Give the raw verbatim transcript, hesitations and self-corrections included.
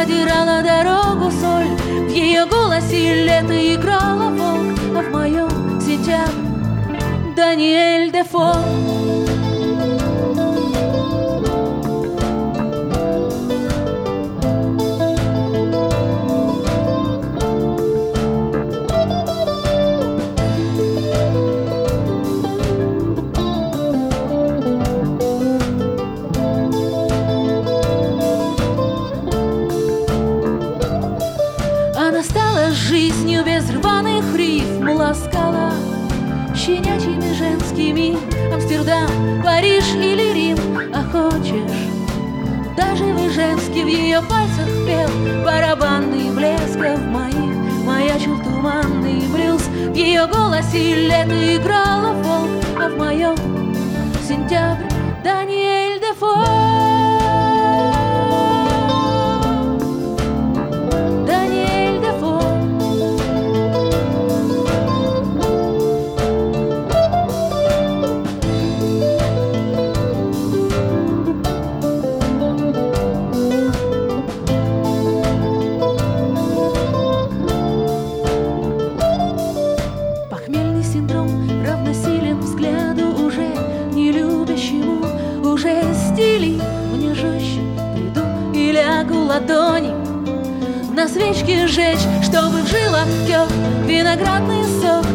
продирала дорогу соль, в ее голосе лето играла волк, а в моем сентябрь Даниэль Дефо. Она стала жизнью без рваных рифм, ласкала щенячьими женскими Амстердам, Париж или Рим. А хочешь, даже в Ижевске в ее пальцах пел барабанный блеск, а в моих маячил туманный блюз. В ее голосе лето играла волк, а в моем сентябрь Даниэль Дефо. Равносилен взгляду уже не любящему, уже стили мне жестче. Приду и лягу ладони на свечке жечь, чтобы в жилах тек виноградный сок,